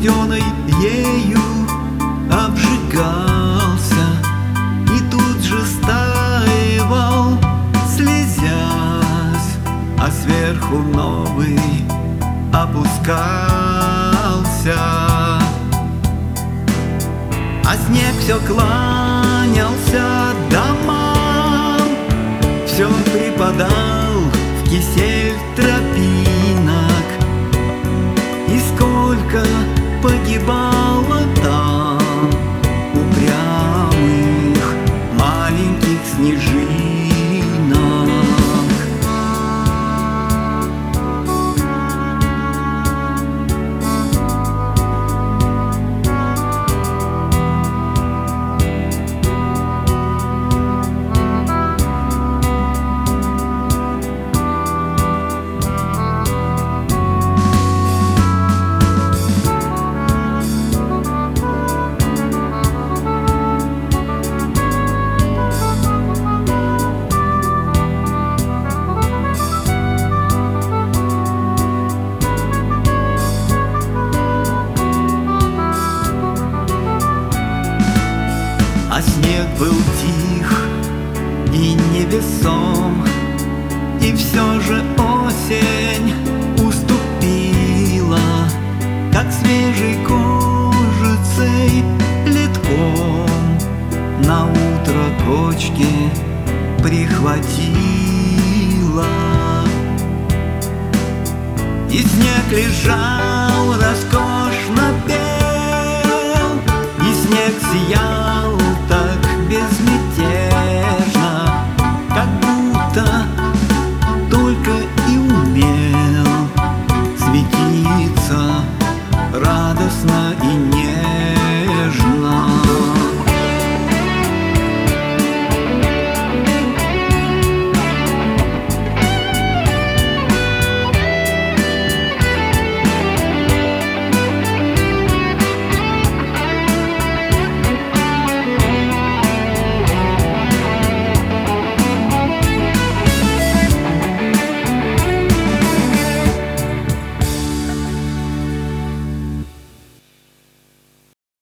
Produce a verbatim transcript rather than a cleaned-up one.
студеной ею обжигался и тут же стаивал, слезясь, а сверху новый опускался. А снег все кланялся домам, все припадал в кисель тропинок. И сколько погибало там упрямых маленьких снежинок. А снег был тих и невесом, и все же осень уступила, как свежей кожицей литком на утро кочки прихватила. И снег лежал роскошно